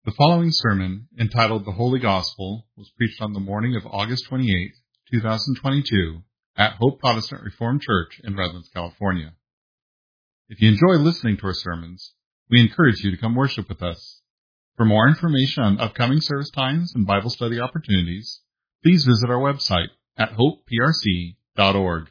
The following sermon, entitled The Holy Gospel, was preached on the morning of August 28, 2022, at Hope Protestant Reformed Church in Redlands, California. If you enjoy listening to our sermons, we encourage you to come worship with us. For more information on upcoming service times and Bible study opportunities, please visit our website at hopeprc.org.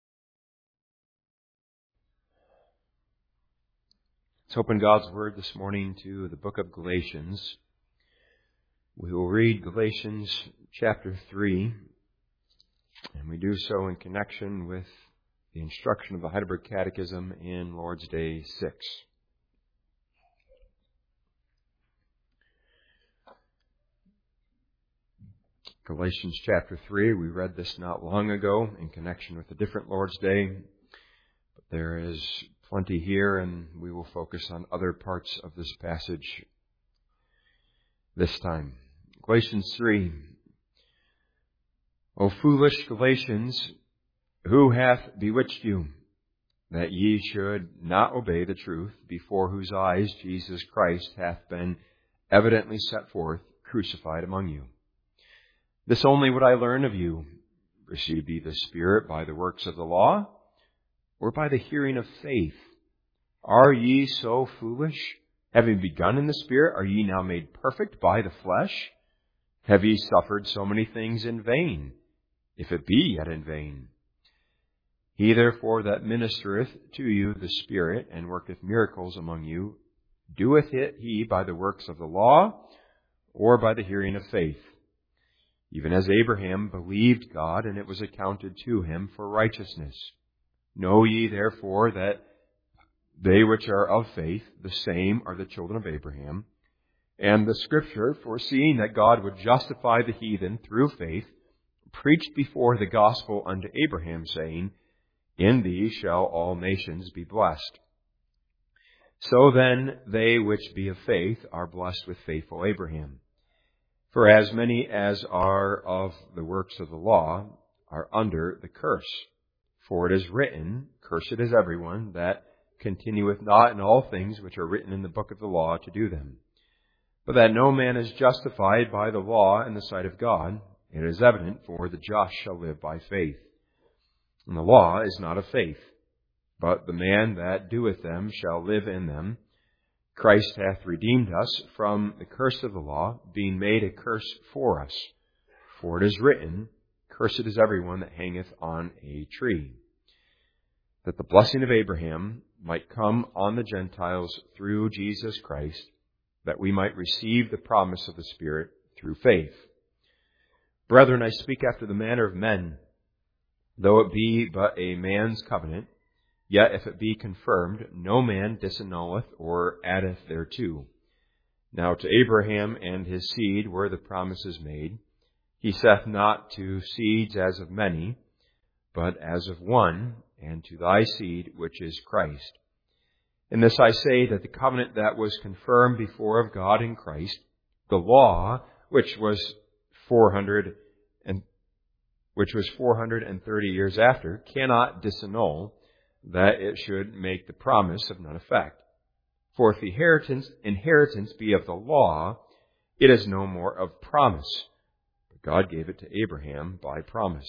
Let's open God's Word this morning to the book of Galatians. We will read Galatians chapter 3, and we do so in connection with the instruction of the Heidelberg Catechism in Lord's Day 6. Galatians chapter 3, we read this not long ago in connection with a different Lord's Day, but there is plenty here, and we will focus on other parts of this passage this time. Galatians 3. O foolish Galatians, who hath bewitched you, that ye should not obey the truth, before whose eyes Jesus Christ hath been evidently set forth, crucified among you? This only would I learn of you. Received ye the Spirit by the works of the law, or by the hearing of faith? Are ye so foolish? Having begun in the Spirit, are ye now made perfect by the flesh? Have ye suffered so many things in vain, if it be yet in vain? He therefore that ministereth to you the Spirit, and worketh miracles among you, doeth it he by the works of the law, or by the hearing of faith? Even as Abraham believed God, and it was accounted to him for righteousness. Know ye therefore that they which are of faith, the same are the children of Abraham. And the Scripture, foreseeing that God would justify the heathen through faith, preached before the gospel unto Abraham, saying, In thee shall all nations be blessed. So then they which be of faith are blessed with faithful Abraham. For as many as are of the works of the law are under the curse. For it is written, Cursed is everyone that continueth not in all things which are written in the book of the law to do them. But that no man is justified by the law in the sight of God, it is evident, for the just shall live by faith. And the law is not of faith, but the man that doeth them shall live in them. Christ hath redeemed us from the curse of the law, being made a curse for us. For it is written, Cursed is everyone that hangeth on a tree. That the blessing of Abraham might come on the Gentiles through Jesus Christ, that we might receive the promise of the Spirit through faith. Brethren, I speak after the manner of men. Though it be but a man's covenant, yet if it be confirmed, no man disannulleth or addeth thereto. Now to Abraham and his seed were the promises made. He saith not to seeds as of many, but as of one, and to thy seed, which is Christ. In this I say that the covenant that was confirmed before of God in Christ, the law, which was 430 years after, cannot disannul, that it should make the promise of none effect. For if the inheritance be of the law, it is no more of promise. But God gave it to Abraham by promise.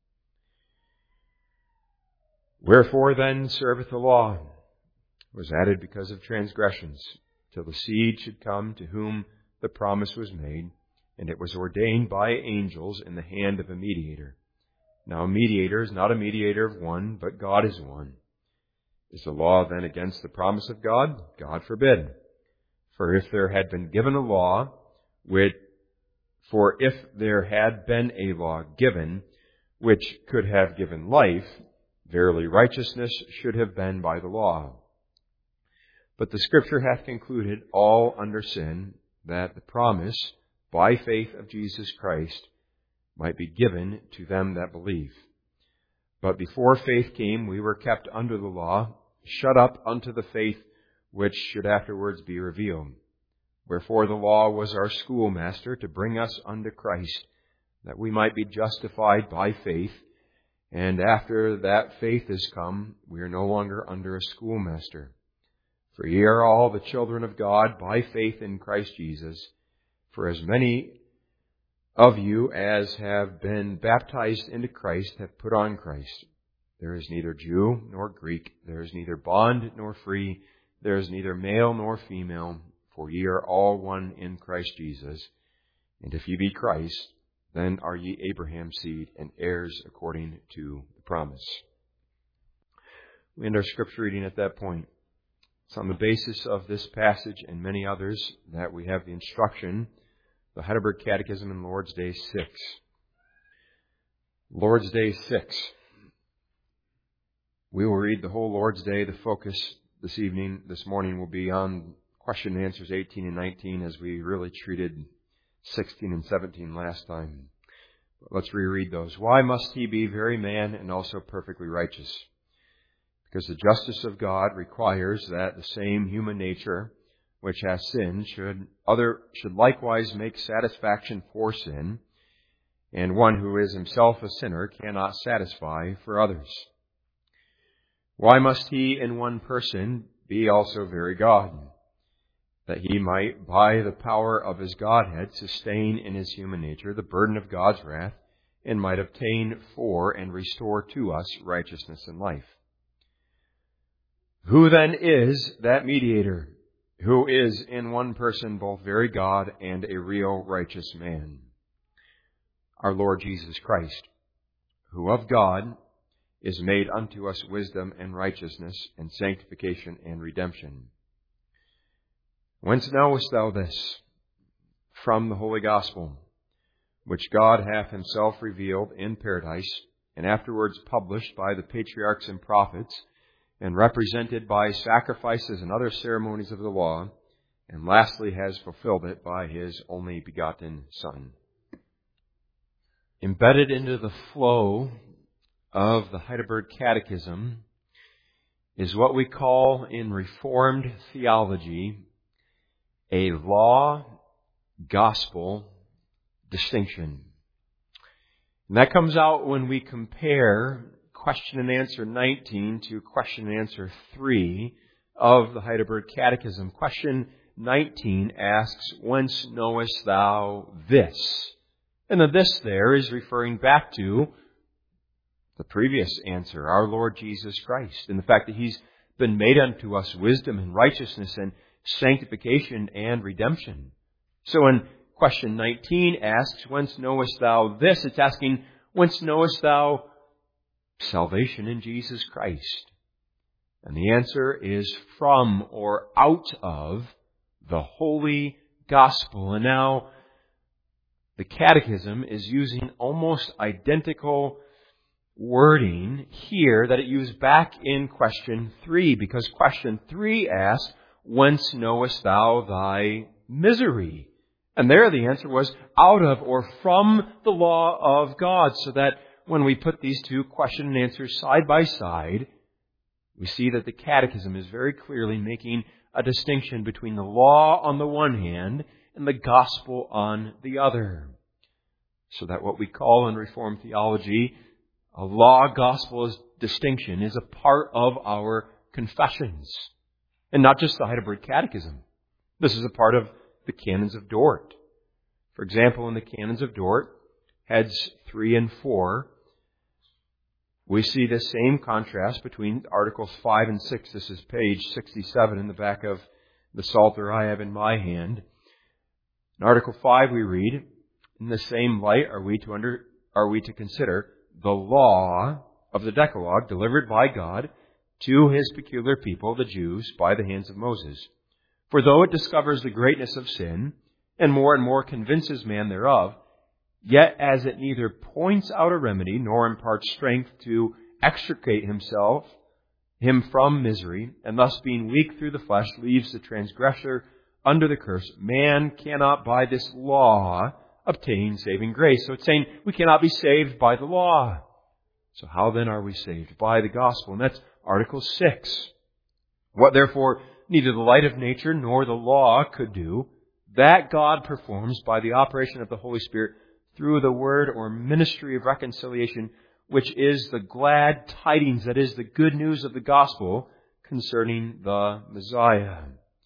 Wherefore then serveth the law? It was added because of transgressions, till the seed should come to whom the promise was made, and it was ordained by angels in the hand of a mediator. Now a mediator is not a mediator of one, but God is one. Is the law then against the promise of God? God forbid. For if there had been given a law, which could have given life, verily righteousness should have been by the law. But the Scripture hath concluded all under sin, that the promise by faith of Jesus Christ might be given to them that believe. But before faith came, we were kept under the law, shut up unto the faith which should afterwards be revealed. Wherefore the law was our schoolmaster to bring us unto Christ, that we might be justified by faith. And after that faith is come, we are no longer under a schoolmaster. For ye are all the children of God by faith in Christ Jesus. For as many of you as have been baptized into Christ have put on Christ. There is neither Jew nor Greek. There is neither bond nor free. There is neither male nor female. For ye are all one in Christ Jesus. And if ye be Christ, then are ye Abraham's seed and heirs according to the promise. We end our scripture reading at that point. It's on the basis of this passage and many others that we have the instruction, the Heidelberg Catechism in Lord's Day 6. Lord's Day 6. We will read the whole Lord's Day. The focus this morning will be on question and answers 18 and 19 as we really treated 16 and 17 last time. Let's reread those. Why must he be very man and also perfectly righteous? Because the justice of God requires that the same human nature which has sinned should likewise make satisfaction for sin, and one who is himself a sinner cannot satisfy for others. Why must he in one person be also very God? That he might, by the power of his Godhead, sustain in his human nature the burden of God's wrath, and might obtain for and restore to us righteousness and life. Who then is that mediator, who is in one person both very God and a real righteous man? Our Lord Jesus Christ, who of God is made unto us wisdom and righteousness and sanctification and redemption. Whence knowest thou this? From the Holy Gospel, which God hath himself revealed in paradise, and afterwards published by the patriarchs and prophets, and represented by sacrifices and other ceremonies of the law, and lastly has fulfilled it by his only begotten Son. Embedded into the flow of the Heidelberg Catechism is what we call in Reformed theology a law-gospel distinction. And that comes out when we compare question and answer 19 to question and answer 3 of the Heidelberg Catechism. Question 19 asks, whence knowest thou this? And the this there is referring back to the previous answer, our Lord Jesus Christ, and the fact that He's been made unto us wisdom and righteousness and sanctification and redemption. So when question 19 asks, whence knowest thou this? It's asking, whence knowest thou salvation in Jesus Christ? And the answer is from or out of the Holy Gospel. And now the Catechism is using almost identical wording here that it used back in question 3, because question 3 asks, whence knowest thou thy misery? And there the answer was out of or from the law of God, so that when we put these two question and answers side by side, we see that the Catechism is very clearly making a distinction between the law on the one hand and the gospel on the other. So that what we call in Reformed theology a law-gospel distinction is a part of our confessions. And not just the Heidelberg Catechism. This is a part of the Canons of Dort. For example, in the Canons of Dort, heads 3 and 4, we see the same contrast between Articles 5 and 6. This is page 67 in the back of the Psalter I have in my hand. In Article 5 we read, in the same light are we to consider the law of the Decalogue delivered by God to His peculiar people, the Jews, by the hands of Moses. For though it discovers the greatness of sin, and more convinces man thereof, yet as it neither points out a remedy, nor imparts strength to extricate him from misery, and thus being weak through the flesh, leaves the transgressor under the curse, man cannot by this law obtain saving grace. So it's saying we cannot be saved by the law. So how then are we saved? By the gospel. And that's Article 6. What therefore neither the light of nature nor the law could do, that God performs by the operation of the Holy Spirit through the word or ministry of reconciliation, which is the glad tidings, that is the good news of the gospel, concerning the Messiah.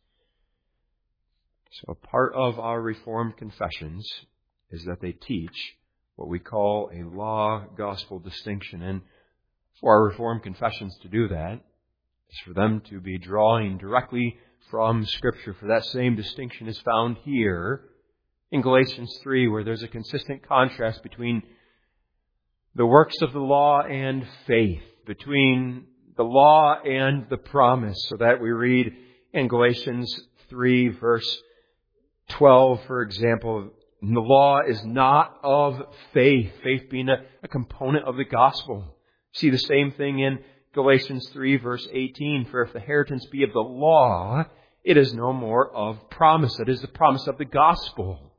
So a part of our Reformed confessions is that they teach what we call a law-gospel distinction. And for our Reformed confessions to do that is for them to be drawing directly from Scripture. For that same distinction is found here in Galatians 3, where there's a consistent contrast between the works of the law and faith, between the law and the promise. So that we read in Galatians 3, verse 12, for example, the law is not of faith, faith being a component of the gospel. See the same thing in Galatians 3, verse 18, for if the inheritance be of the law, it is no more of promise. It is the promise of the gospel.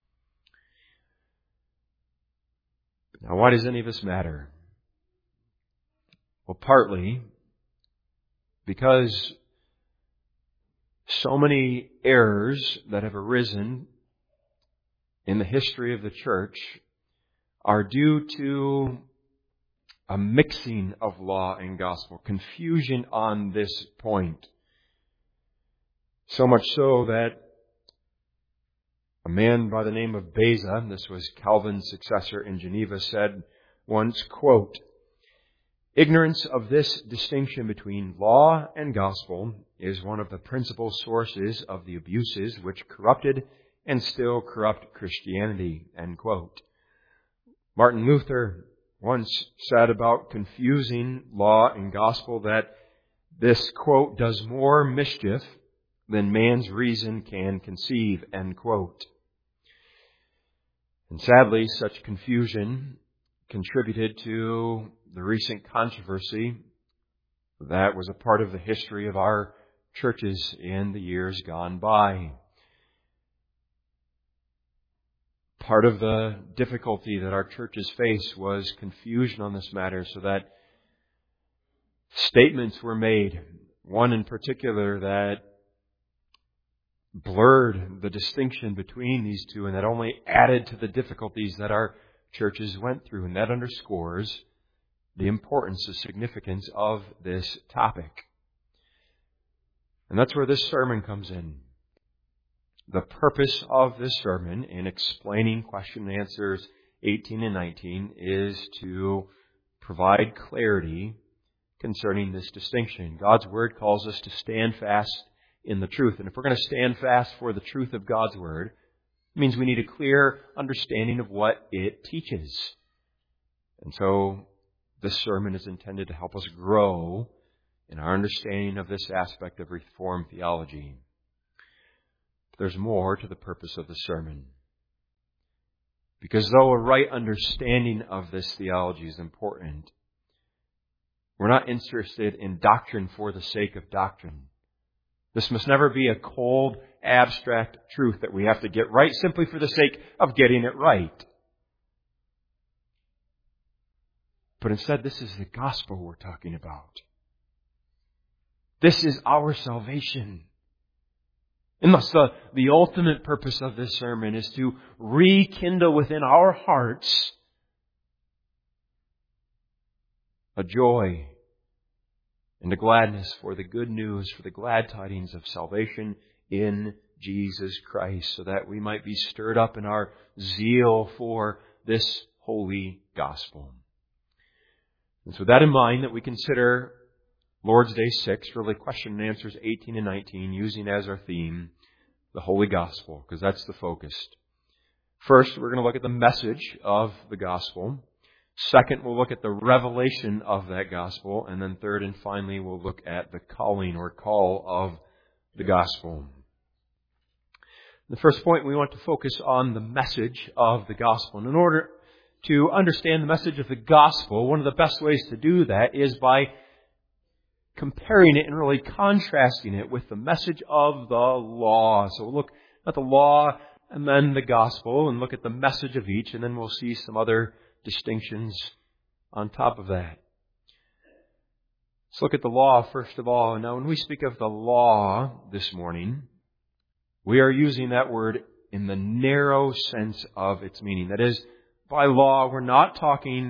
Now, why does any of this matter? Well, partly because so many errors that have arisen in the history of the church are due to a mixing of law and gospel, confusion on this point. So much so that a man by the name of Beza, this was Calvin's successor in Geneva, said once, quote, "Ignorance of this distinction between law and gospel is one of the principal sources of the abuses which corrupted and still corrupt Christianity," end quote. Martin Luther once said about confusing law and gospel that this, quote, "does more mischief than man's reason can conceive," end quote. And sadly, such confusion contributed to the recent controversy that was a part of the history of our churches in the years gone by. Part of the difficulty that our churches face was confusion on this matter, so that statements were made, one in particular that blurred the distinction between these two, and that only added to the difficulties that our churches went through. And that underscores the importance, the significance of this topic. And that's where this sermon comes in. The purpose of this sermon in explaining question and answers 18 and 19 is to provide clarity concerning this distinction. God's Word calls us to stand fast in the truth. And if we're going to stand fast for the truth of God's Word, it means we need a clear understanding of what it teaches. And so this sermon is intended to help us grow in our understanding of this aspect of Reformed theology. There's more to the purpose of the sermon. Because though a right understanding of this theology is important, we're not interested in doctrine for the sake of doctrine. This must never be a cold, abstract truth that we have to get right simply for the sake of getting it right. But instead, this is the gospel we're talking about. This is our salvation. And thus, the ultimate purpose of this sermon is to rekindle within our hearts a joy and a gladness for the good news, for the glad tidings of salvation in Jesus Christ, so that we might be stirred up in our zeal for this holy gospel. And so with that in mind, that we consider Lord's Day 6, really question and answers 18 and 19, using as our theme the Holy Gospel, because that's the focus. First, we're going to look at the message of the gospel. Second, we'll look at the revelation of that gospel. And then third and finally, we'll look at the calling or call of the gospel. The first point, we want to focus on the message of the gospel. And in order to understand the message of the gospel, one of the best ways to do that is by comparing it and really contrasting it with the message of the law. So we'll look at the law and then the gospel and look at the message of each, and then we'll see some other distinctions on top of that. Let's look at the law first of all. Now, when we speak of the law this morning, we are using that word in the narrow sense of its meaning. That is, by law, we're not talking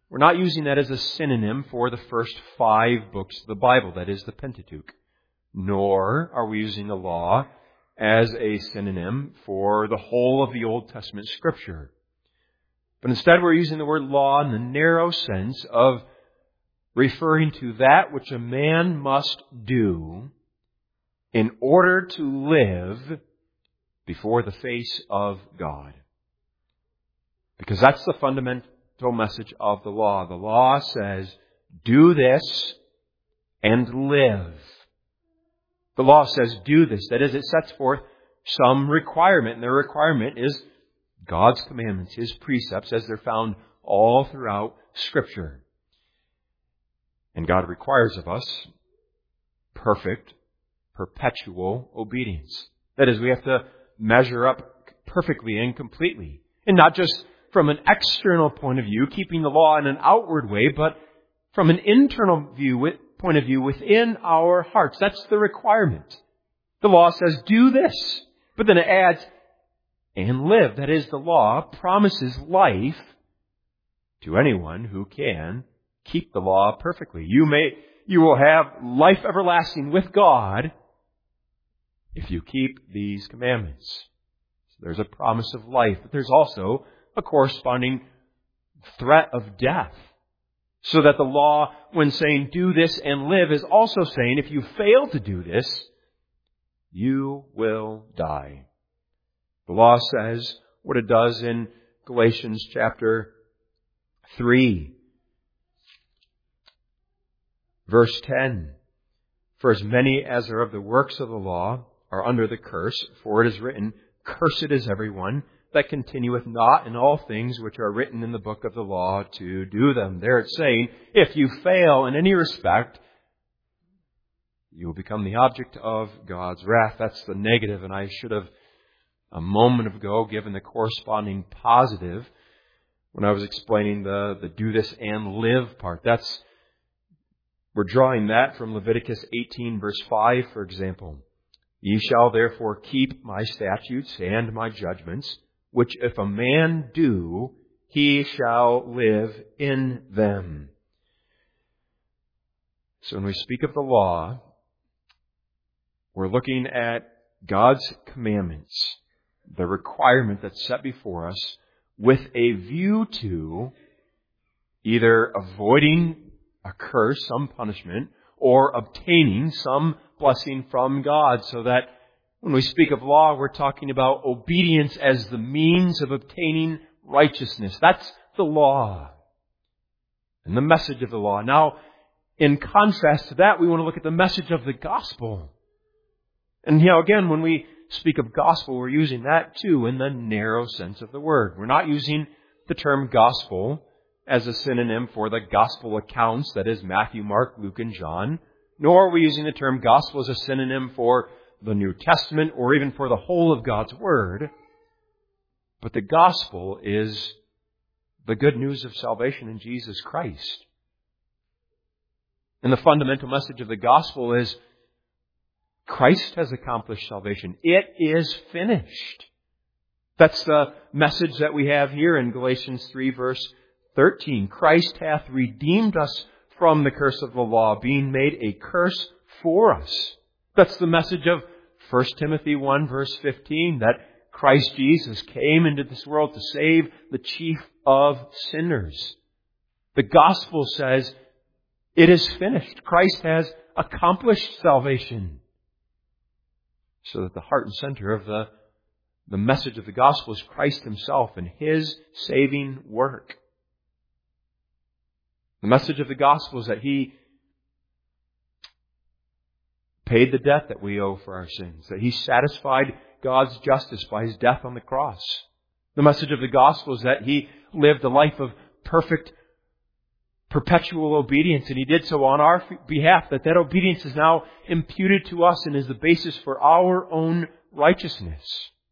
We're not using that as a synonym for the first 5 books of the Bible, that is the Pentateuch. Nor are we using the law as a synonym for the whole of the Old Testament Scripture. But instead we're using the word law in the narrow sense of referring to that which a man must do in order to live before the face of God. Because that's the fundamental message of the law. The law says, do this and live. The law says, do this. That is, it sets forth some requirement. And the requirement is God's commandments, His precepts, as they're found all throughout Scripture. And God requires of us perfect, perpetual obedience. That is, we have to measure up perfectly and completely. And not just from an external point of view, keeping the law in an outward way, but from an internal point of view within our hearts. That's the requirement. The law says, do this. But then it adds, and live. That is, the law promises life to anyone who can keep the law perfectly. You will have life everlasting with God if you keep these commandments. So there's a promise of life, but there's also a corresponding threat of death. So that the law, when saying do this and live, is also saying if you fail to do this, you will die. The law says what it does in Galatians chapter 3, verse 10. For as many as are of the works of the law are under the curse, for it is written, cursed is everyone that continueth not in all things which are written in the book of the law to do them. There it's saying, if you fail in any respect, you will become the object of God's wrath. That's the negative, and I should have a moment ago given the corresponding positive when I was explaining the do this and live part. We're drawing that from Leviticus 18 verse 5, for example. Ye shall therefore keep my statutes and my judgments, which if a man do, he shall live in them. So when we speak of the law, we're looking at God's commandments, the requirement that's set before us, with a view to either avoiding a curse, some punishment, or obtaining some blessing from God. So that when we speak of law, we're talking about obedience as the means of obtaining righteousness. That's the law and the message of the law. Now, in contrast to that, we want to look at the message of the gospel. And again, when we speak of gospel, we're using that too in the narrow sense of the word. We're not using the term gospel as a synonym for the gospel accounts, that is Matthew, Mark, Luke, and John. Nor are we using the term gospel as a synonym for the New Testament or even for the whole of God's Word. But the gospel is the good news of salvation in Jesus Christ. And the fundamental message of the gospel is Christ has accomplished salvation. It is finished. That's the message that we have here in Galatians 3 verse 13. Christ hath redeemed us from the curse of the law, being made a curse for us. That's the message of 1 Timothy 1 verse 15, that Christ Jesus came into this world to save the chief of sinners. The gospel says it is finished. Christ has accomplished salvation. So that the heart and center of the message of the gospel is Christ Himself and His saving work. The message of the gospel is that He paid the debt that we owe for our sins, that He satisfied God's justice by His death on the cross. The message of the gospel is that He lived a life of perfect, perpetual obedience, and He did so on our behalf, that obedience is now imputed to us and is the basis for our own righteousness.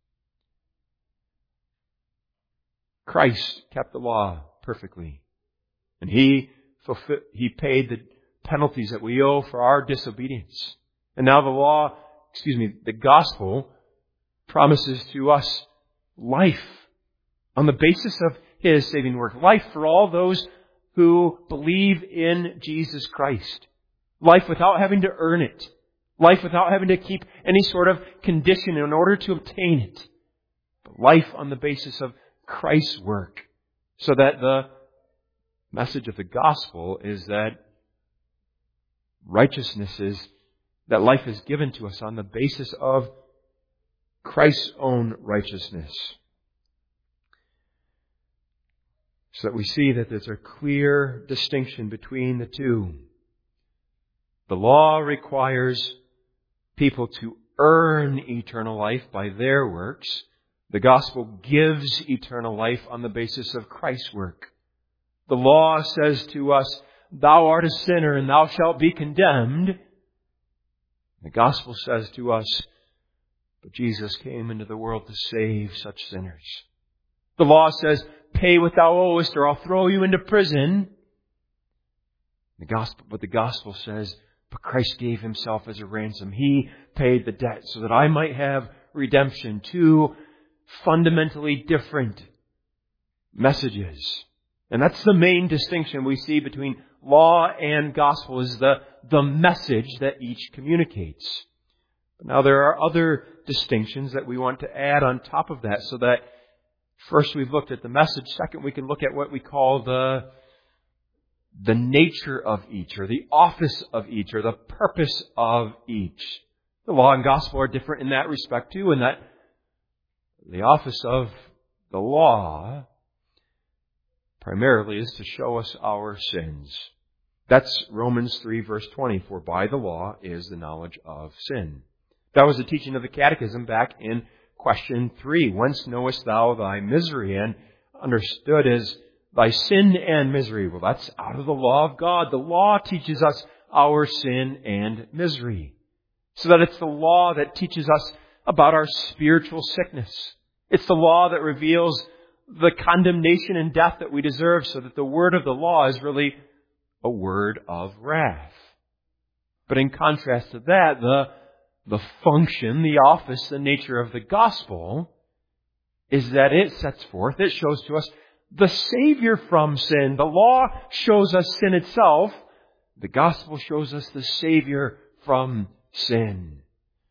Christ kept the law perfectly, and He paid the penalties that we owe for our disobedience. And now the gospel promises to us life on the basis of His saving work. Life for all those who believe in Jesus Christ. Life without having to earn it. Life without having to keep any sort of condition in order to obtain it. But life on the basis of Christ's work. So that the message of the gospel is that righteousness is, that life is given to us on the basis of Christ's own righteousness. So that we see that there's a clear distinction between the two. The law requires people to earn eternal life by their works. The gospel gives eternal life on the basis of Christ's work. The law says to us, "Thou art a sinner and thou shalt be condemned." The gospel says to us, "But Jesus came into the world to save such sinners." The law says, "Pay what thou owest or I'll throw you into prison." But the gospel says, "But Christ gave Himself as a ransom. He paid the debt so that I might have redemption." Two fundamentally different messages. And that's the main distinction we see between law and gospel, is the message that each communicates. But now there are other distinctions that we want to add on top of that, so that first we've looked at the message. Second, we can look at what we call the nature of each, or the office of each, or the purpose of each. The law and gospel are different in that respect too, in that the office of the law primarily is to show us our sins. That's Romans 3 verse 20. For by the law is the knowledge of sin. That was the teaching of the Catechism back in question 3. Whence knowest thou thy misery? And understood as thy sin and misery. Well, that's out of the law of God. The law teaches us our sin and misery. So that it's the law that teaches us about our spiritual sickness. It's the law that reveals the condemnation and death that we deserve, so that the word of the law is really a word of wrath. But in contrast to that, the function, the office, the nature of the gospel is that it sets forth, it shows to us the Savior from sin. The law shows us sin itself. The gospel shows us the Savior from sin.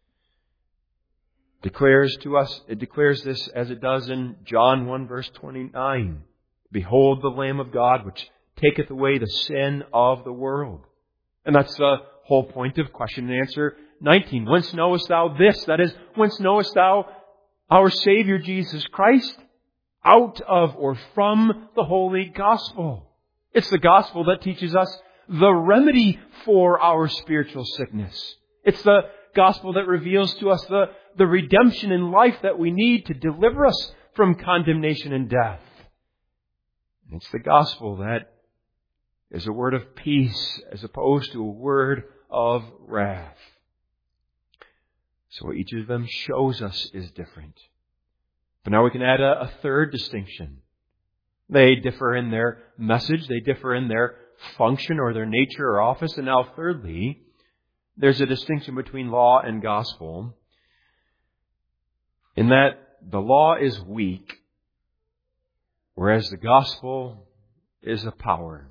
It declares this as it does in John 1 verse 29. Behold the Lamb of God, which taketh away the sin of the world. And that's the whole point of question and answer 19. Whence knowest thou this? That is, whence knowest thou our Savior Jesus Christ? Out of or from the Holy Gospel. It's the gospel that teaches us the remedy for our spiritual sickness. It's the gospel that reveals to us the redemption in life that we need to deliver us from condemnation and death. And it's the gospel that is a word of peace as opposed to a word of wrath. So what each of them shows us is different. But now we can add a third distinction. They differ in their message, they differ in their function or their nature or office. And now thirdly, there's a distinction between law and gospel in that the law is weak, whereas the gospel is a power.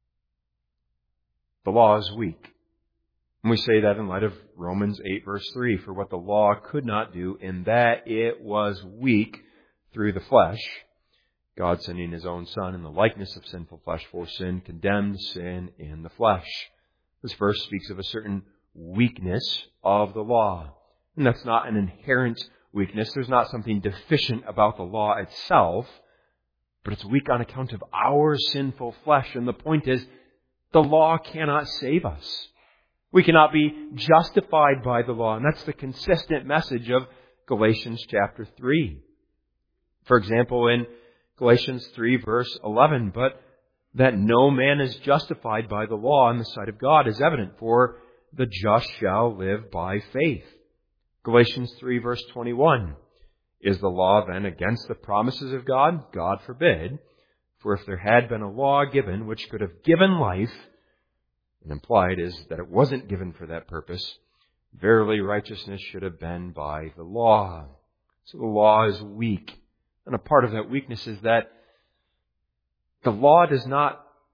The law is weak. And we say that in light of Romans 8 verse 3, for what the law could not do in that it was weak through the flesh, God sending His own Son in the likeness of sinful flesh for sin, condemned sin in the flesh. This verse speaks of a certain weakness of the law. And that's not an inherent weakness. There's not something deficient about the law itself, but it's weak on account of our sinful flesh. And the point is, the law cannot save us. We cannot be justified by the law. And that's the consistent message of Galatians chapter 3. For example, in Galatians 3 verse 11, but that no man is justified by the law in the sight of God is evident, for the just shall live by faith. Galatians 3 verse 21. Is the law then against the promises of God? God forbid. For if there had been a law given which could have given life, and implied is that it wasn't given for that purpose, verily righteousness should have been by the law. So the law is weak. And a part of that weakness is that the law does not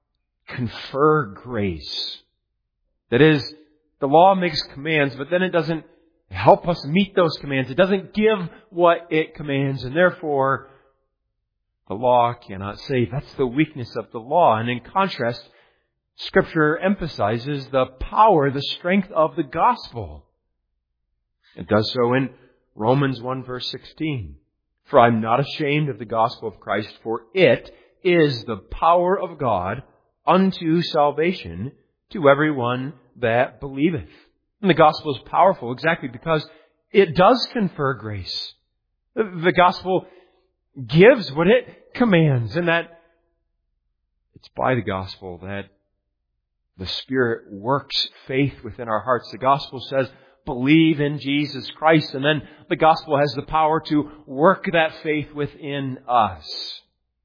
confer grace. That is, the law makes commands, but then it doesn't help us meet those commands. It doesn't give what it commands, and therefore the law cannot save. That's the weakness of the law. And in contrast, Scripture emphasizes the power, the strength of the gospel. It does so in Romans 1 verse 16. For I am not ashamed of the gospel of Christ, for it is the power of God unto salvation to everyone that believeth. And the gospel is powerful exactly because it does confer grace. The gospel gives what it commands, and that it's by the gospel that the Spirit works faith within our hearts. The gospel says, believe in Jesus Christ, and then the gospel has the power to work that faith within us.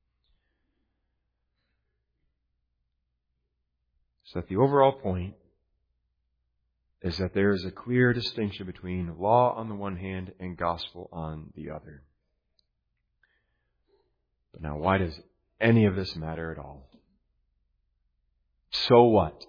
So that the overall point is that there is a clear distinction between law on the one hand and gospel on the other. But now, why does any of this matter at all? So what?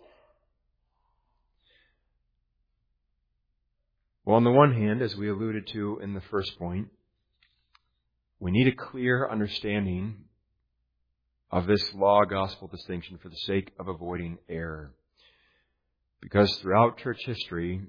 Well, on the one hand, as we alluded to in the first point, we need a clear understanding of this law-gospel distinction for the sake of avoiding error. Because throughout church history,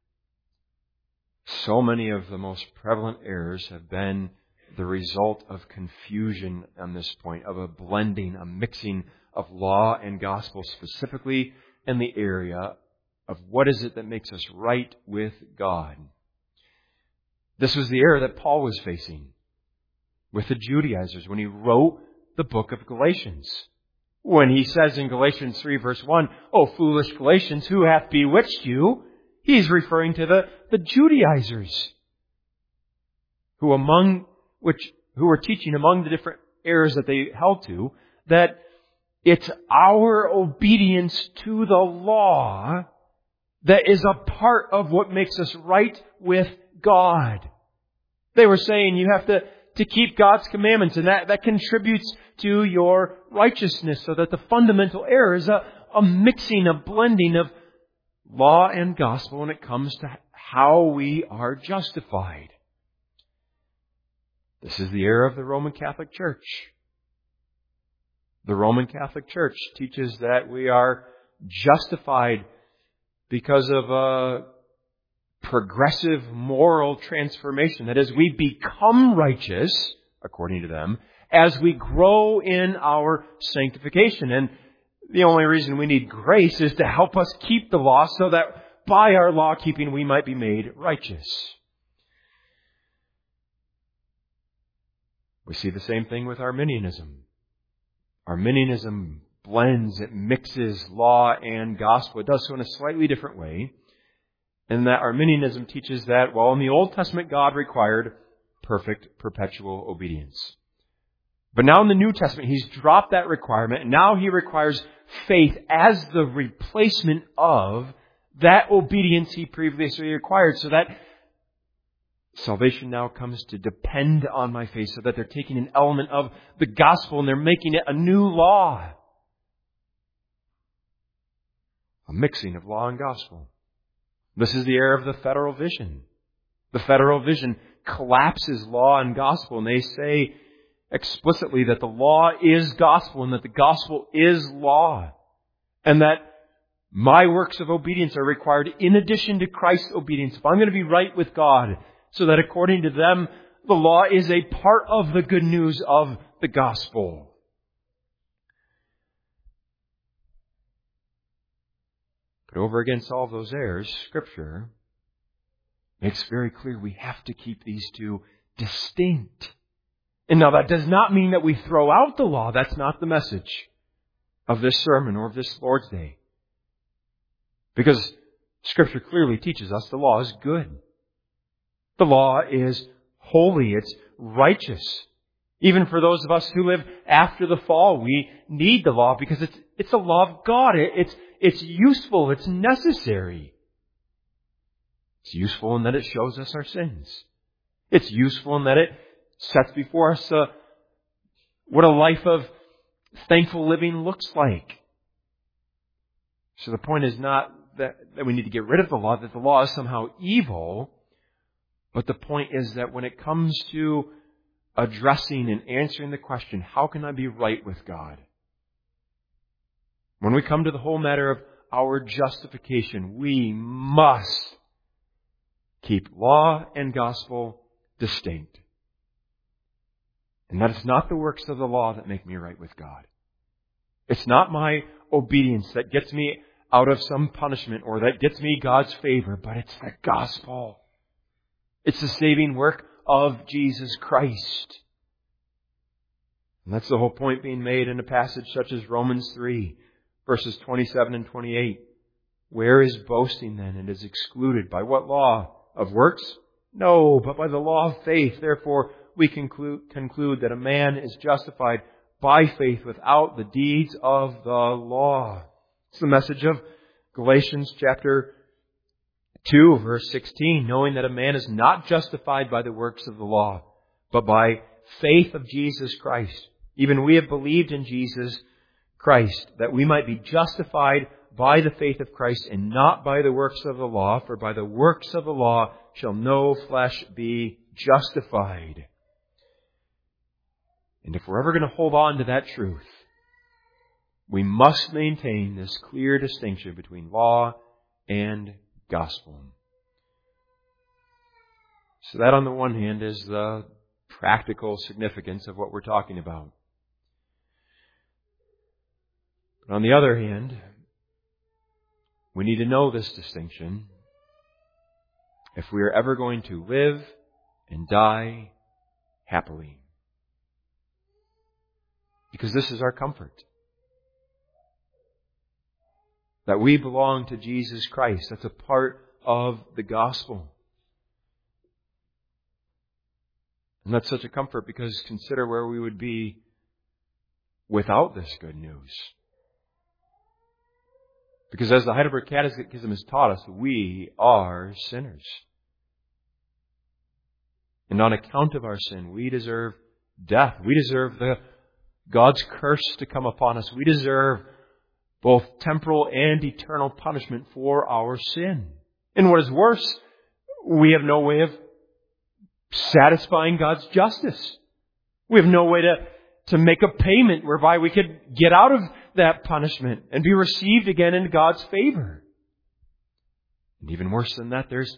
so many of the most prevalent errors have been the result of confusion on this point, of a blending, a mixing of law and gospel, specifically in the area of what is it that makes us right with God. This was the error that Paul was facing with the Judaizers when he wrote the book of Galatians. When he says in Galatians 3 verse 1, "O foolish Galatians, who hath bewitched you?" He's referring to the Judaizers who were teaching among the different errors that they held to, that it's our obedience to the law that is a part of what makes us right with God. They were saying you have to keep God's commandments, and that contributes to your righteousness, so that the fundamental error is a mixing, a blending of law and gospel when it comes to how we are justified. This is the error of the Roman Catholic Church. The Roman Catholic Church teaches that we are justified because of a progressive moral transformation. That is, we become righteous, according to them, as we grow in our sanctification. And the only reason we need grace is to help us keep the law, so that by our law keeping we might be made righteous. We see the same thing with Arminianism. Arminianism blends, it mixes law and gospel. It does so in a slightly different way. And that Arminianism teaches that, well, in the Old Testament, God required perfect, perpetual obedience. But now in the New Testament, He's dropped that requirement, and now He requires faith as the replacement of that obedience He previously required, so that salvation now comes to depend on my faith, so that they're taking an element of the gospel and they're making it a new law. A mixing of law and gospel. This is the error of the federal vision. The federal vision collapses law and gospel, and they say explicitly that the law is gospel and that the gospel is law, and that my works of obedience are required in addition to Christ's obedience if I'm going to be right with God, so that according to them, the law is a part of the good news of the gospel. But over against all of those errors, Scripture makes very clear we have to keep these two distinct. And now that does not mean that we throw out the law. That's not the message of this sermon or of this Lord's Day. Because Scripture clearly teaches us the law is good. The law is holy. It's righteous. Even for those of us who live after the fall, we need the law because it's the law of God. It's useful. It's necessary. It's useful in that it shows us our sins. It's useful in that it sets before us what a life of thankful living looks like. So the point is not that we need to get rid of the law, that the law is somehow evil. But the point is that when it comes to addressing and answering the question, how can I be right with God? When we come to the whole matter of our justification, we must keep law and gospel distinct. And that it's not the works of the law that make me right with God. It's not my obedience that gets me out of some punishment or that gets me God's favor, but it's the gospel. It's the saving work of Jesus Christ. And that's the whole point being made in a passage such as Romans 3, verses 27 and 28. Where is boasting then? It is excluded. By what law? Of works? No, but by the law of faith. Therefore, we conclude that a man is justified by faith without the deeds of the law. It's the message of Galatians chapter 2, verse 16, knowing that a man is not justified by the works of the law, but by faith of Jesus Christ. Even we have believed in Jesus Christ, that we might be justified by the faith of Christ and not by the works of the law, for by the works of the law shall no flesh be justified. And if we're ever going to hold on to that truth, we must maintain this clear distinction between law and gospel. So that on the one hand is the practical significance of what we're talking about. But on the other hand, we need to know this distinction if we are ever going to live and die happily. Because this is our comfort. That we belong to Jesus Christ. That's a part of the gospel. And that's such a comfort because consider where we would be without this good news. Because as the Heidelberg Catechism has taught us, we are sinners. And on account of our sin, we deserve death. We deserve God's curse to come upon us. We deserve both temporal and eternal punishment for our sin. And what is worse, we have no way of satisfying God's justice. We have no way to make a payment whereby we could get out of that punishment and be received again into God's favor. And even worse than that, there's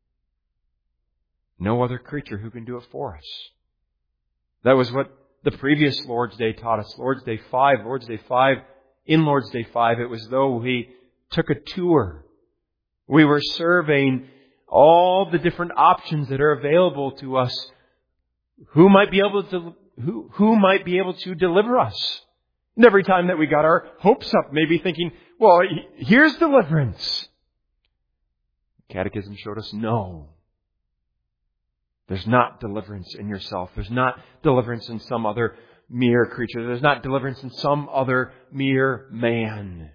no other creature who can do it for us. That was what the previous Lord's Day taught us. Lord's Day 5, in Lord's Day 5, it was though we took a tour. We were surveying all the different options that are available to us. Who might be able to deliver us? And every time that we got our hopes up, maybe thinking, well, here's deliverance. Catechism showed us no. There's not deliverance in yourself. There's not deliverance in some other mere creature. There's not deliverance in some other mere man.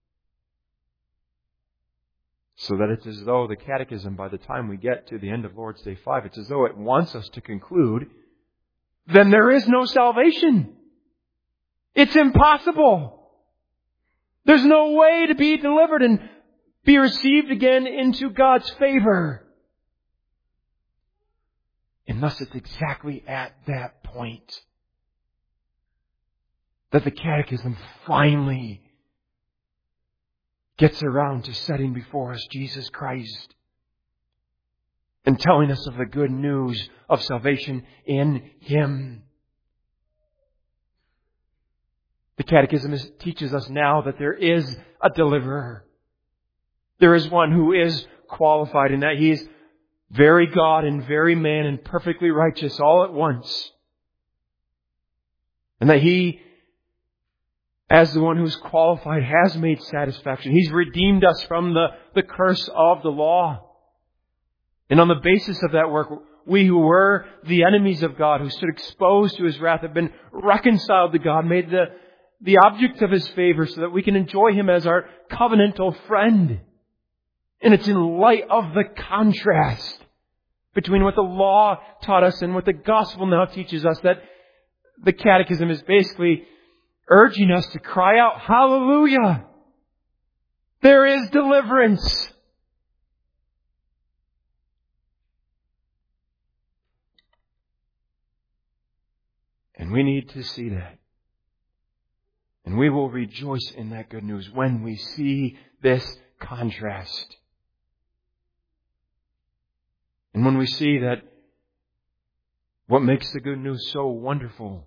So that it's as though the Catechism, by the time we get to the end of Lord's Day 5, it's as though it wants us to conclude, then there is no salvation. It's impossible. There's no way to be delivered and be received again into God's favor. And thus it's exactly at that point that the Catechism finally gets around to setting before us Jesus Christ and telling us of the good news of salvation in Him. The Catechism teaches us now that there is a deliverer. There is one who is qualified and that He is very God and very man and perfectly righteous all at once. And that He, as the one who's qualified, has made satisfaction. He's redeemed us from the curse of the law. And on the basis of that work, we who were the enemies of God, who stood exposed to His wrath, have been reconciled to God, made the object of His favor so that we can enjoy Him as our covenantal friend. And it's in light of the contrast between what the law taught us and what the gospel now teaches us that the Catechism is basically urging us to cry out, hallelujah! There is deliverance. And we need to see that. And we will rejoice in that good news when we see this contrast. And when we see that what makes the good news so wonderful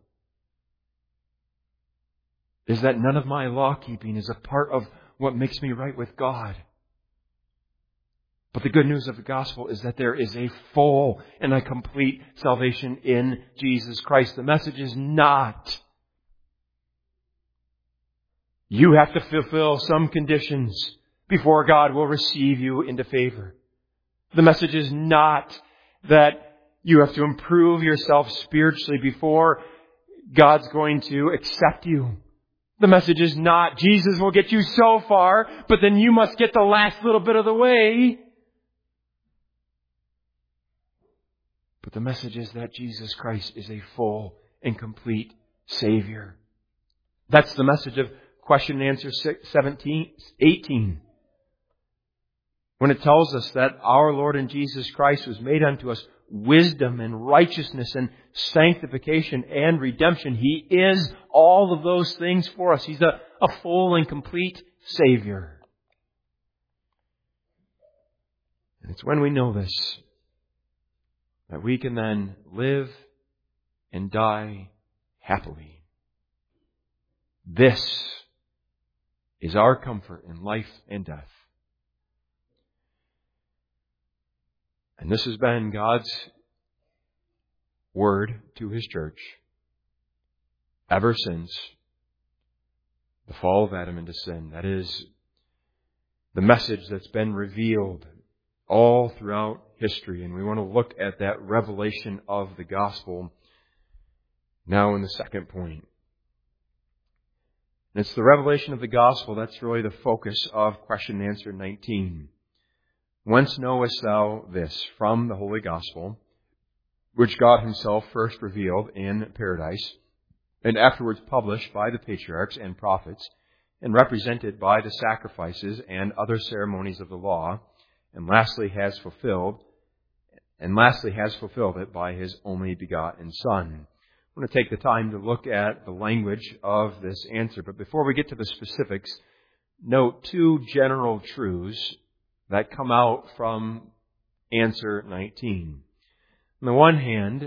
is that none of my law keeping is a part of what makes me right with God. But the good news of the gospel is that there is a full and a complete salvation in Jesus Christ. The message is not you have to fulfill some conditions before God will receive you into favor. The message is not that you have to improve yourself spiritually before God's going to accept you. The message is not Jesus will get you so far, but then you must get the last little bit of the way. But the message is that Jesus Christ is a full and complete Savior. That's the message of question and answer 18. When it tells us that our Lord and Jesus Christ was made unto us wisdom and righteousness and sanctification and redemption. He is all of those things for us. He's a full and complete Savior. And it's when we know this that we can then live and die happily. This is our comfort in life and death. And this has been God's word to His church ever since the fall of Adam into sin. That is the message that's been revealed all throughout history. And we want to look at that revelation of the gospel now in the second point. And it's the revelation of the gospel that's really the focus of question and answer 19. Whence knowest thou this? From the Holy Gospel, which God Himself first revealed in paradise, and afterwards published by the patriarchs and prophets, and represented by the sacrifices and other ceremonies of the law, and lastly has fulfilled it by His only begotten Son. I want to take the time to look at the language of this answer. But before we get to the specifics, note two general truths that come out from answer 19. On the one hand,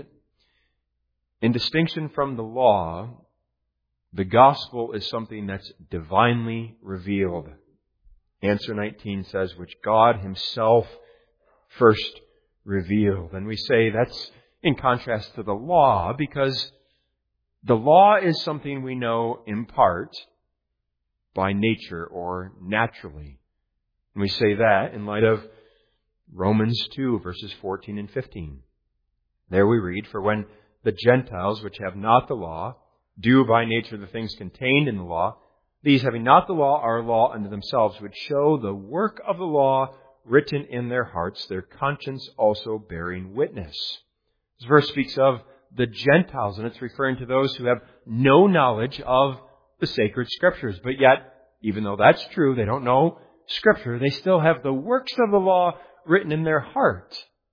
in distinction from the law, the gospel is something that's divinely revealed. Answer 19 says, which God Himself first revealed. And we say that's in contrast to the law, because the law is something we know in part by nature or naturally. And we say that in light of Romans 2, verses 14 and 15. There we read, for when the Gentiles, which have not the law, do by nature the things contained in the law, these having not the law are a law unto themselves, which show the work of the law written in their hearts, their conscience also bearing witness. This verse speaks of the Gentiles, and it's referring to those who have no knowledge of the sacred Scriptures. But yet, even though that's true, they don't know Scripture, they still have the works of the law written in their heart.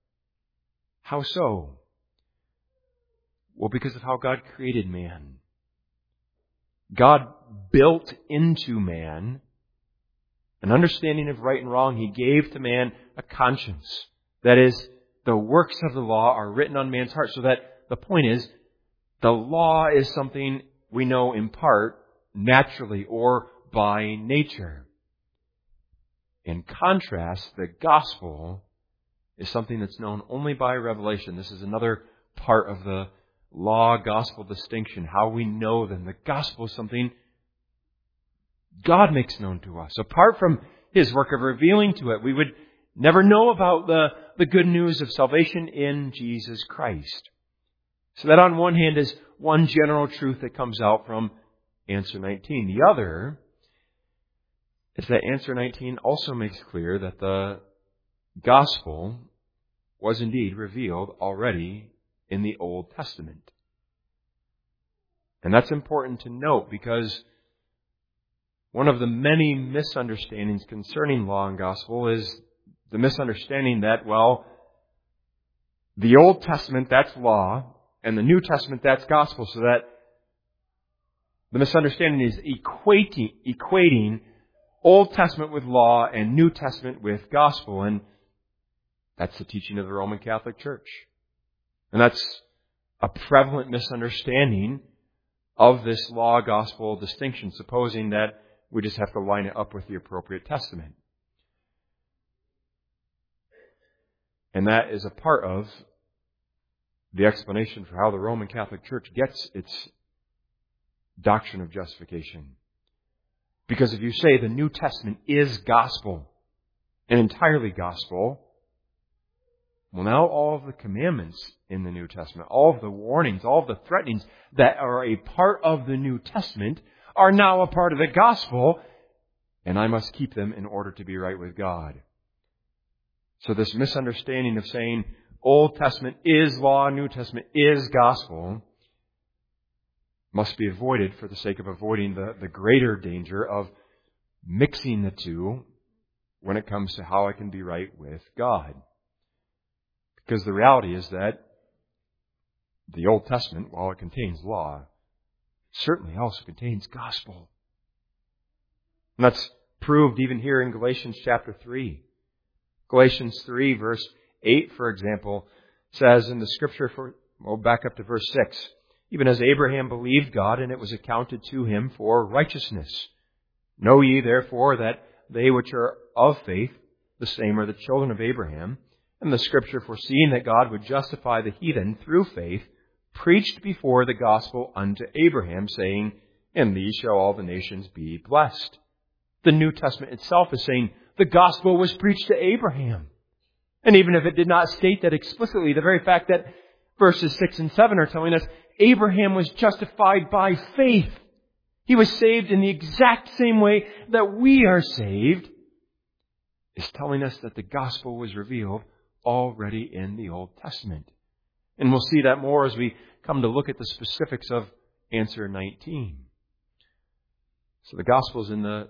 How so? Well, because of how God created man. God built into man an understanding of right and wrong. He gave to man a conscience. That is, the works of the law are written on man's heart. So that the point is, the law is something we know in part, naturally or by nature. In contrast, the gospel is something that's known only by revelation. This is another part of the law-gospel distinction, how we know them. The gospel is something God makes known to us. Apart from His work of revealing to it, we would never know about the good news of salvation in Jesus Christ. So that on one hand is one general truth that comes out from answer 19. The other is that answer 19 also makes clear that the gospel was indeed revealed already in the Old Testament. And that's important to note because One of the many misunderstandings concerning law and gospel is the misunderstanding that, well, the Old Testament, that's law, and the New Testament, that's gospel, so that the misunderstanding is equating Old Testament with law and New Testament with gospel, and that's the teaching of the Roman Catholic Church. And that's a prevalent misunderstanding of this law-gospel distinction, supposing that we just have to line it up with the appropriate testament. And that is a part of the explanation for how the Roman Catholic Church gets its doctrine of justification. Because if you say the New Testament is gospel, and entirely gospel, well, now all of the commandments in the New Testament, all of the warnings, all of the threatenings that are a part of the New Testament are now a part of the gospel, and I must keep them in order to be right with God. So this misunderstanding of saying Old Testament is law, New Testament is gospel, must be avoided for the sake of avoiding the greater danger of mixing the two when it comes to how I can be right with God. Because the reality is that the Old Testament, while it contains law, certainly also contains gospel. And that's proved even here in Galatians chapter 3. Galatians 3 verse 8, for example, says in the scripture, we'll back up to verse 6, even as Abraham believed God, and it was accounted to him for righteousness. Know ye therefore that they which are of faith, the same are the children of Abraham. And the scripture, foreseeing that God would justify the heathen through faith, preached before the gospel unto Abraham, saying, in these shall all the nations be blessed. The New Testament itself is saying the gospel was preached to Abraham. And even if it did not state that explicitly, the very fact that verses 6 and 7 are telling us Abraham was justified by faith. He was saved in the exact same way that we are saved, is telling us that the gospel was revealed already in the Old Testament. And we'll see that more as we come to look at the specifics of answer 19. So the gospel is in the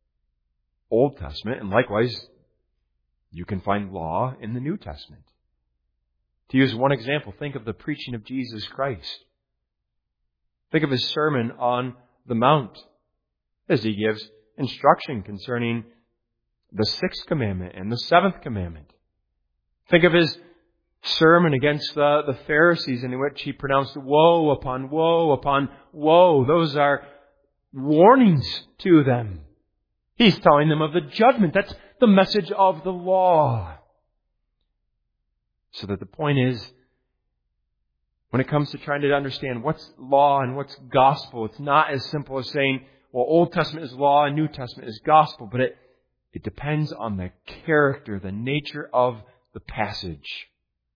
Old Testament, and likewise, you can find law in the New Testament. To use one example, think of the preaching of Jesus Christ. Think of his Sermon on the Mount as he gives instruction concerning the sixth commandment and the seventh commandment. Think of his sermon against the Pharisees, in which he pronounced woe upon woe upon woe. Those are warnings to them. He's telling them of the judgment. That's the message of the law. So that the point is, when it comes to trying to understand what's law and what's gospel, it's not as simple as saying, well, Old Testament is law and New Testament is gospel, but it depends on the character, the nature of the passage.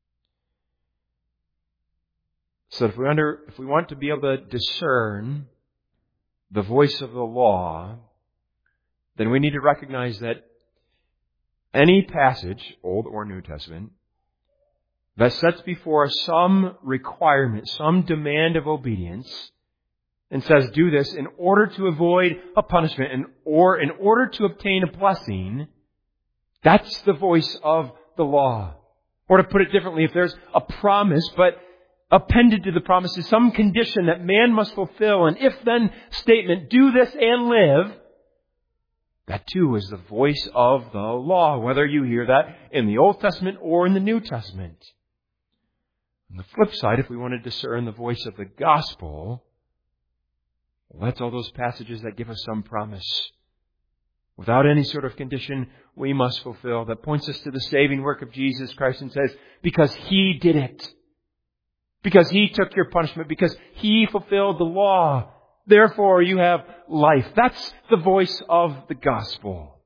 So if we want to be able to discern the voice of the law, then we need to recognize that any passage, Old or New Testament, that sets before us some requirement, some demand of obedience, and says, do this in order to avoid a punishment or in order to obtain a blessing, that's the voice of the law. Or to put it differently, if there's a promise, but appended to the promise is some condition that man must fulfill, an if-then statement, do this and live, that too is the voice of the law, whether you hear that in the Old Testament or in the New Testament. On the flip side, if we want to discern the voice of the gospel, well, that's all those passages that give us some promise. Without any sort of condition we must fulfill, that points us to the saving work of Jesus Christ and says, because He did it, because He took your punishment, because He fulfilled the law, therefore you have life. That's the voice of the gospel.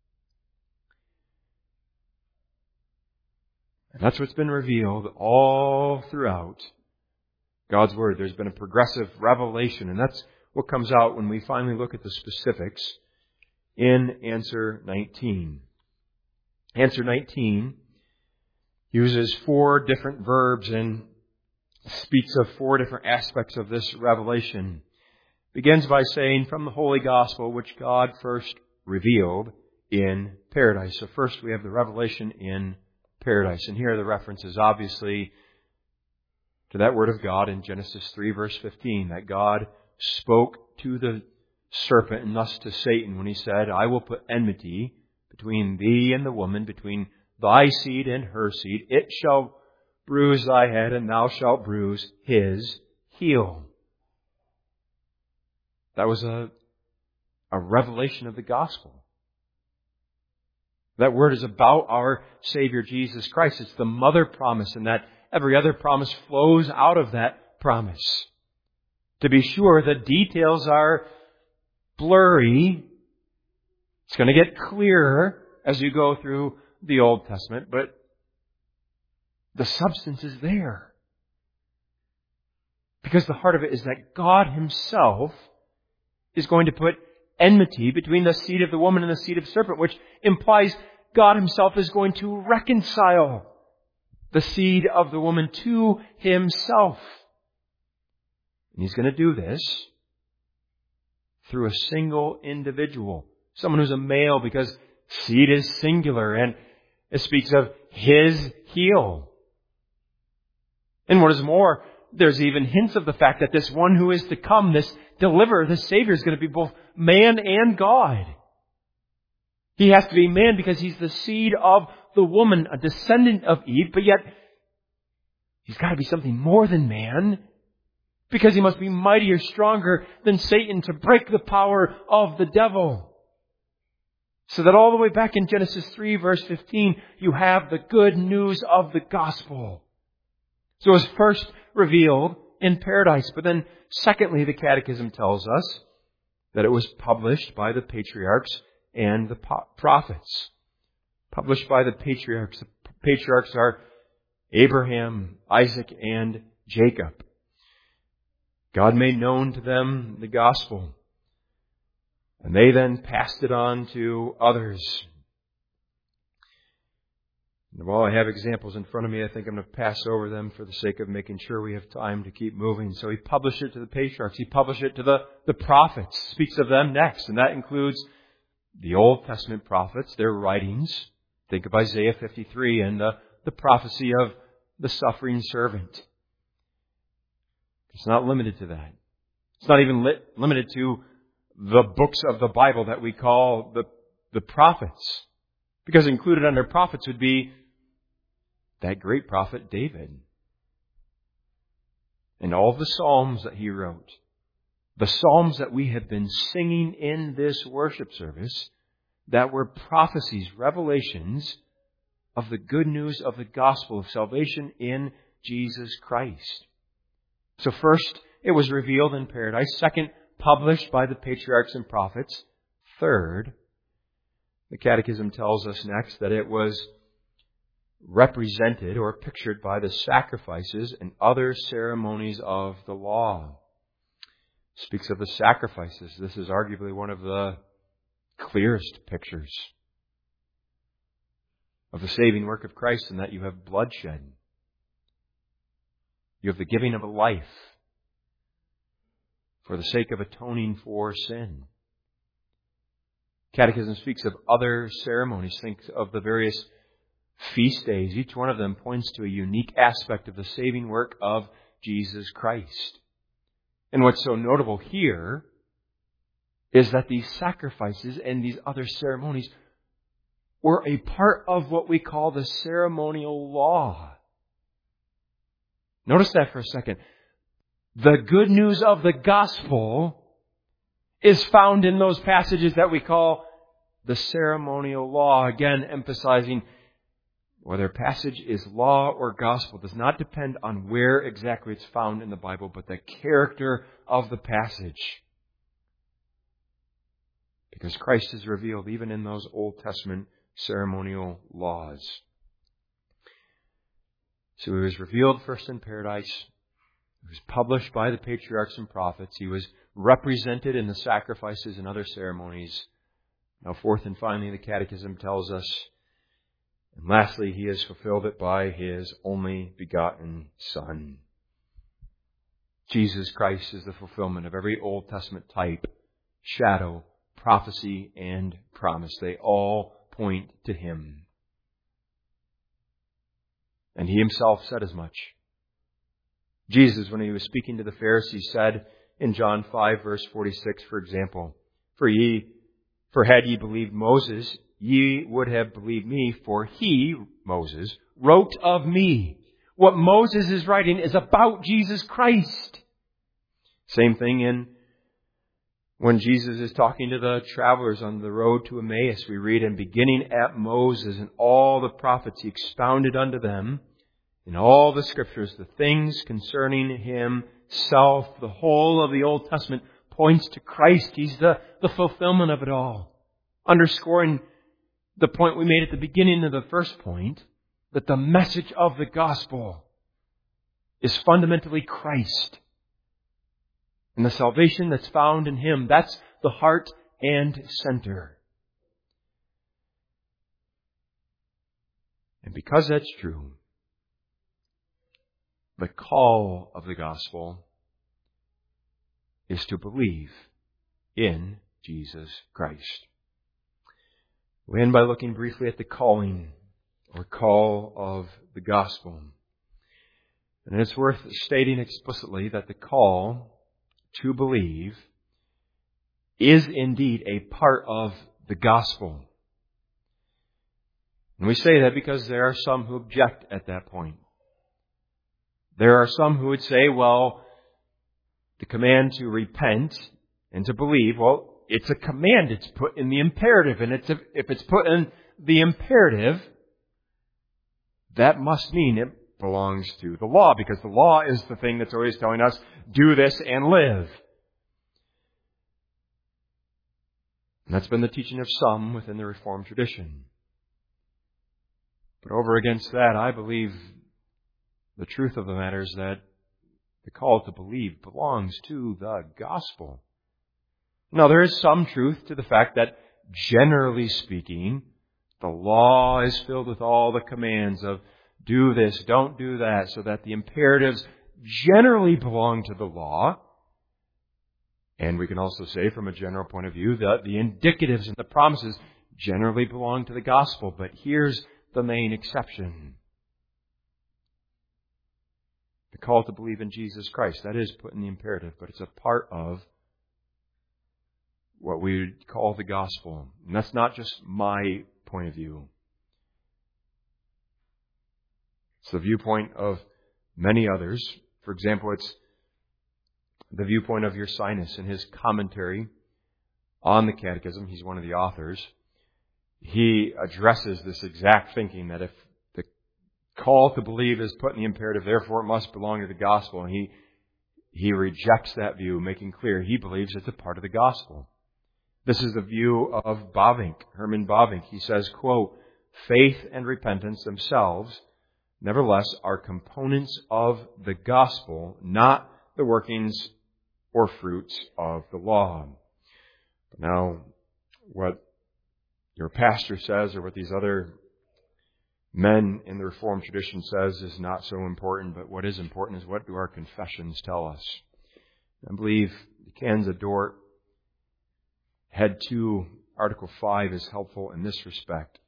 And that's what's been revealed all throughout God's Word. There's been a progressive revelation, and that's what comes out when we finally look at the specifics in answer 19. Answer 19 uses 4 different verbs and speaks of 4 different aspects of this revelation. begins by saying, from the Holy Gospel, which God first revealed in paradise. So first we have the revelation in paradise. And here are the references, obviously, to that word of God in Genesis 3, verse 15, that God spoke to the serpent and thus to Satan when he said, I will put enmity between thee and the woman, between thy seed and her seed. It shall bruise thy head, and thou shalt bruise his heel. That was a revelation of the gospel. That word is about our Savior Jesus Christ. It's the mother promise, and that every other promise flows out of that promise. To be sure, the details are blurry. It's going to get clearer as you go through the Old Testament, but the substance is there. Because the heart of it is that God Himself is going to put enmity between the seed of the woman and the seed of the serpent, which implies God Himself is going to reconcile the seed of the woman to Himself. And He's going to do this through a single individual. Someone who's a male, because seed is singular, and it speaks of his heel. And what is more, there's even hints of the fact that this one who is to come, this deliverer, this Savior, is going to be both man and God. He has to be man because he's the seed of the woman, a descendant of Eve, but yet he's got to be something more than man, because he must be mightier, stronger than Satan to break the power of the devil. So that all the way back in Genesis 3, verse 15, you have the good news of the gospel. So it was first revealed in paradise. But then, secondly, the Catechism tells us that it was published by the patriarchs and the prophets. Published by the patriarchs. The patriarchs are Abraham, Isaac, and Jacob. God made known to them the gospel. And they then passed it on to others. And while I have examples in front of me, I think I'm going to pass over them for the sake of making sure we have time to keep moving. So He published it to the patriarchs. He published it to the prophets. Speaks of them next. And that includes the Old Testament prophets, their writings. Think of Isaiah 53 and the prophecy of the suffering servant. It's not limited to that. It's not even limited to the books of the Bible that we call the prophets. Because included under prophets would be that great prophet David. And all the Psalms that he wrote. The Psalms that we have been singing in this worship service, that were prophecies, revelations of the good news of the gospel of salvation in Jesus Christ. So first, it was revealed in paradise. Second, published by the patriarchs and prophets. Third, the Catechism tells us next that it was represented or pictured by the sacrifices and other ceremonies of the law. It speaks of the sacrifices. This is arguably one of the clearest pictures of the saving work of Christ, in that you have bloodshed. You have the giving of a life for the sake of atoning for sin. Catechism speaks of other ceremonies. Think of the various feast days. Each one of them points to a unique aspect of the saving work of Jesus Christ. And what's so notable here is that these sacrifices and these other ceremonies were a part of what we call the ceremonial law. Notice that for a second. The good news of the gospel is found in those passages that we call the ceremonial law. Again, emphasizing whether a passage is law or gospel does not depend on where exactly it's found in the Bible, but the character of the passage. Because Christ is revealed even in those Old Testament ceremonial laws. So He was revealed first in paradise. He was published by the patriarchs and prophets. He was represented in the sacrifices and other ceremonies. Now, fourth and finally, the Catechism tells us, and lastly, He has fulfilled it by His only begotten Son. Jesus Christ is the fulfillment of every Old Testament type, shadow, prophecy, and promise. They all point to Him. And He Himself said as much. Jesus, when He was speaking to the Pharisees, said in John 5, verse 46, for example, For had ye believed Moses, ye would have believed me, for he, Moses, wrote of me. What Moses is writing is about Jesus Christ. Same thing when Jesus is talking to the travelers on the road to Emmaus. We read, And beginning at Moses and all the prophets, He expounded unto them in all the Scriptures the things concerning Himself. The whole of the Old Testament points to Christ. He's the fulfillment of it all. Underscoring the point we made at the beginning of the first point, that the message of the gospel is fundamentally Christ. And the salvation that's found in Him, that's the heart and center. And because that's true, the call of the gospel is to believe in Jesus Christ. We end by looking briefly at the calling or call of the gospel. And it's worth stating explicitly that the call to believe is indeed a part of the gospel. And we say that because there are some who object at that point. There are some who would say, well, the command to repent and to believe, well, it's a command. It's put in the imperative. And if it's put in the imperative, that must mean it belongs to the law, because the law is the thing that's always telling us, do this and live. And that's been the teaching of some within the Reformed tradition. But over against that, I believe the truth of the matter is that the call to believe belongs to the gospel. Now, there is some truth to the fact that, generally speaking, the law is filled with all the commands of do this, don't do that, so that the imperatives generally belong to the law. And we can also say, from a general point of view, that the indicatives and the promises generally belong to the gospel. But here's the main exception. The call to believe in Jesus Christ, that is put in the imperative, but it's a part of what we would call the gospel. And that's not just my point of view. It's the viewpoint of many others. For example, it's the viewpoint of Ursinus in his commentary on the Catechism. He's one of the authors. He addresses this exact thinking that if the call to believe is put in the imperative, therefore it must belong to the gospel. And he rejects that view, making clear he believes it's a part of the gospel. This is the view of Bavinck, Herman Bavinck. He says, quote, faith and repentance themselves, nevertheless, are components of the gospel, not the workings or fruits of the law. Now, what your pastor says or what these other men in the Reformed tradition says is not so important, but what is important is what do our confessions tell us. I believe Kanza Dort Head 2, Article 5 is helpful in this respect.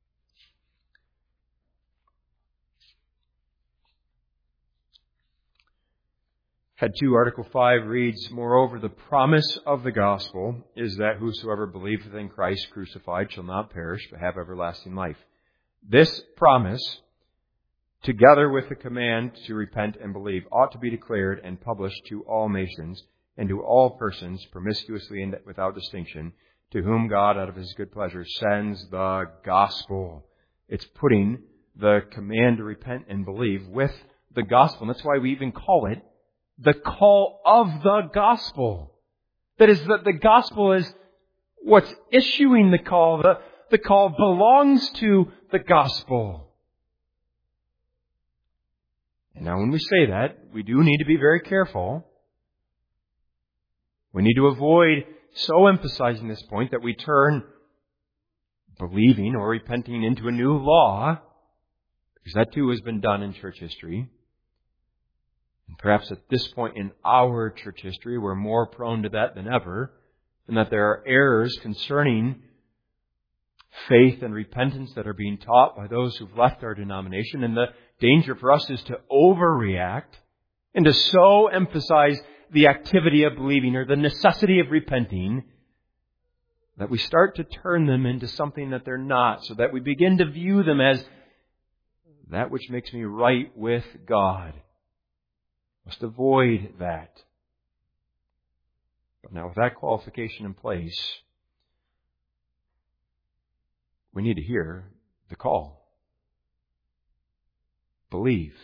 Head 2, Article 5 reads, Moreover, the promise of the gospel is that whosoever believeth in Christ crucified shall not perish, but have everlasting life. This promise, together with the command to repent and believe, ought to be declared and published to all nations, and to all persons, promiscuously and without distinction, to whom God, out of His good pleasure, sends the gospel. It's putting the command to repent and believe with the gospel. And that's why we even call it the call of the gospel. That is, that the gospel is what's issuing the call. The call belongs to the gospel. And now when we say that, we do need to be very careful. We need to avoid so emphasizing this point that we turn believing or repenting into a new law, because that too has been done in church history. And perhaps at this point in our church history, we're more prone to that than ever, and that there are errors concerning faith and repentance that are being taught by those who've left our denomination. And the danger for us is to overreact and to so emphasize the activity of believing or the necessity of repenting that we start to turn them into something that they're not, so that we begin to view them as that which makes me right with God. Must avoid that. But now with that qualification in place, we need to hear the call. Believe.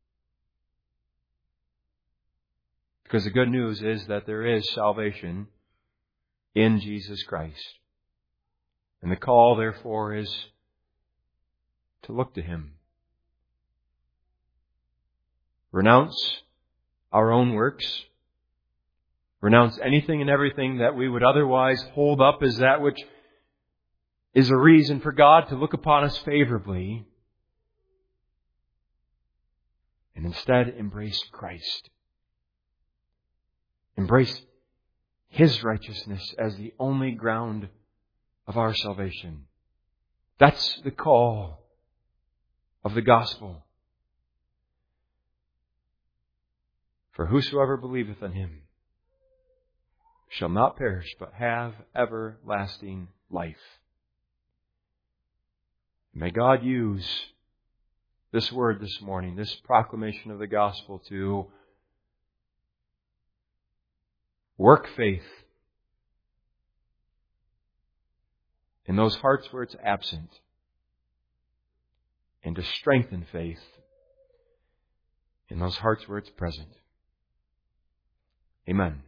Because the good news is that there is salvation in Jesus Christ. And the call, therefore, is to look to Him. Renounce our own works. Renounce anything and everything that we would otherwise hold up as that which is a reason for God to look upon us favorably. And instead embrace Christ. Embrace His righteousness as the only ground of our salvation. That's the call of the gospel. For whosoever believeth in Him shall not perish, but have everlasting life. May God use this word this morning, this proclamation of the gospel, to work faith in those hearts where it's absent, and to strengthen faith in those hearts where it's present. Amen.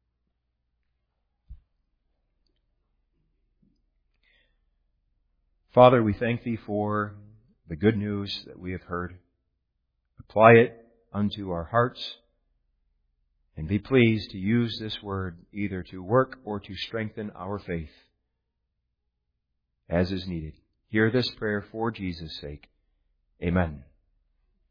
Father, we thank Thee for the good news that we have heard. Apply it unto our hearts, and be pleased to use this word either to work or to strengthen our faith as is needed. Hear this prayer for Jesus' sake. Amen.